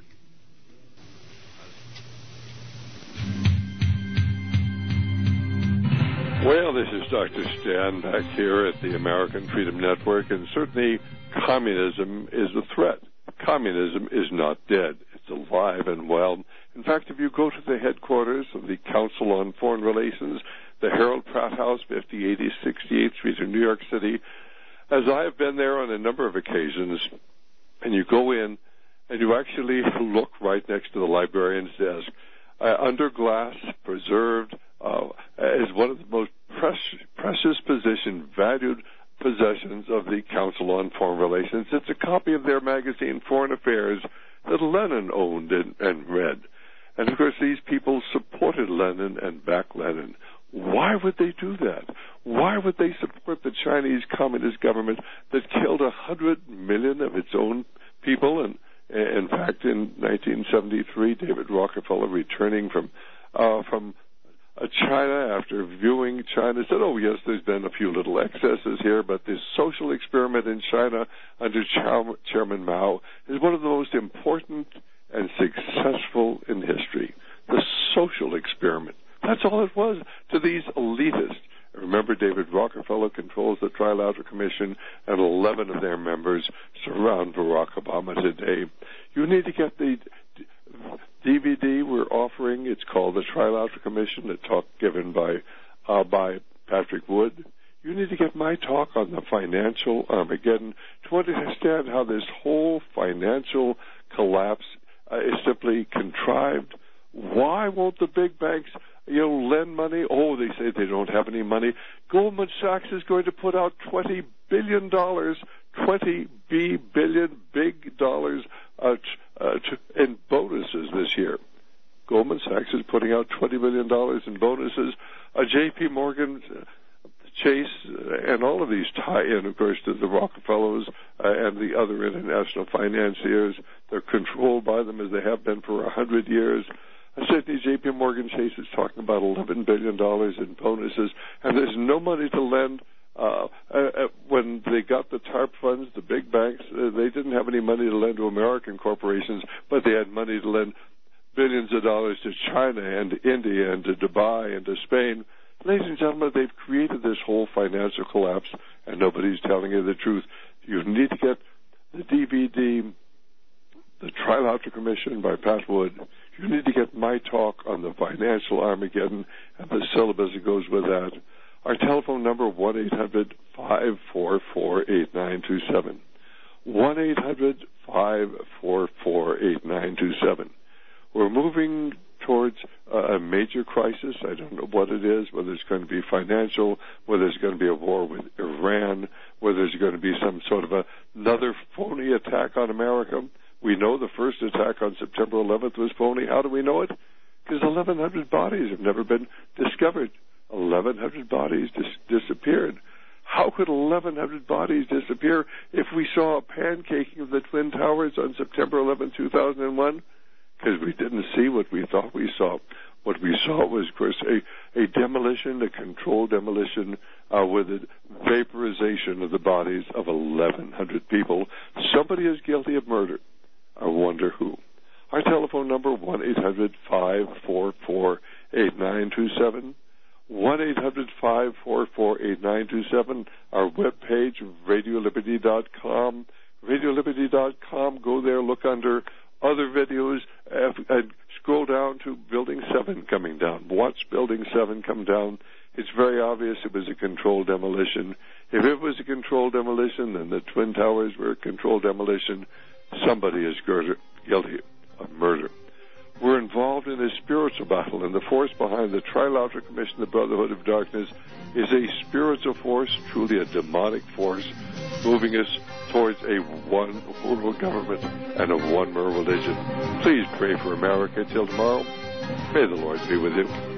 Well, this is Doctor Stan back here at the American Freedom Network, and certainly communism is a threat. Communism is not dead. It's alive and well. In fact, if you go to the headquarters of the Council on Foreign Relations, the Harold Pratt House, fifty eighty sixty-eighth Street in New York City, as I have been there on a number of occasions, and you go in and you actually look right next to the librarian's desk, uh, under glass, preserved, Uh, is one of the most precious, precious position, valued possessions of the Council on Foreign Relations. It's a copy of their magazine, Foreign Affairs, that Lenin owned and, and read. And, of course, these people supported Lenin and backed Lenin. Why would they do that? Why would they support the Chinese Communist government that killed a hundred million of its own people? And, in fact, in nineteen seventy-three, David Rockefeller, returning from uh, from Uh, China, after viewing China, said, oh, yes, there's been a few little excesses here, but this social experiment in China under Chow- Chairman Mao is one of the most important and successful in history. The social experiment. That's all it was to these elitists. Remember, David Rockefeller controls the Trilateral Commission, and eleven of their members surround Barack Obama today. You need to get the D V D we're offering. It's called the Trilateral Commission, a talk given by uh, by Patrick Wood. You need to get my talk on the financial Armageddon to understand how this whole financial collapse uh, is simply contrived. Why won't the big banks, you know, lend money? Oh, they say they don't have any money. Goldman Sachs is going to put out twenty billion dollars, twenty B billion big dollars uh, uh, to, in bonuses this year. Goldman Sachs is putting out twenty billion dollars in bonuses. Uh, J P Morgan, uh, Chase, uh, and all of these tie in, of course, to the Rockefellers uh, and the other international financiers. They're controlled by them as they have been for a hundred years. I said J P Morgan Chase is talking about eleven billion dollars in bonuses, and there's no money to lend. Uh, uh, when they got the TARP funds, the big banks, uh, they didn't have any money to lend to American corporations, but they had money to lend billions of dollars to China and to India and to Dubai and to Spain. Ladies and gentlemen, they've created this whole financial collapse, and nobody's telling you the truth. You need to get the D V D, The Trilateral Commission by Pat Wood. You need to get my talk on the financial Armageddon and the syllabus that goes with that. Our telephone number, one eight hundred five four four eight nine two seven. one eight hundred five four four eight nine two seven. We're moving towards a major crisis. I don't know what it is, whether it's going to be financial, whether it's going to be a war with Iran, whether there's going to be some sort of a, another phony attack on America. We know the first attack on September eleventh was phony. How do we know it? Because eleven hundred bodies have never been discovered. eleven hundred bodies dis- disappeared. How could eleven hundred bodies disappear if we saw a pancaking of the Twin Towers on September eleventh, two thousand one? Because we didn't see what we thought we saw. What we saw was, of course, a, a demolition, a controlled demolition uh, with a vaporization of the bodies of eleven hundred people. Somebody is guilty of murder. I wonder who. Our telephone number, one eight hundred five four four eight nine two seven. one eight hundred five four four eight nine two seven. Our webpage, radio liberty dot com. radio liberty dot com. Go there, look under other videos, and scroll down to Building seven coming down. Watch Building seven come down. It's very obvious it was a controlled demolition. If it was a controlled demolition, then the Twin Towers were a controlled demolition. Somebody is guilty of murder. We're involved in a spiritual battle, and the force behind the Trilateral Commission, the Brotherhood of Darkness, is a spiritual force, truly a demonic force, moving us towards a one world government and a one world religion. Please pray for America. Till tomorrow, may the Lord be with you.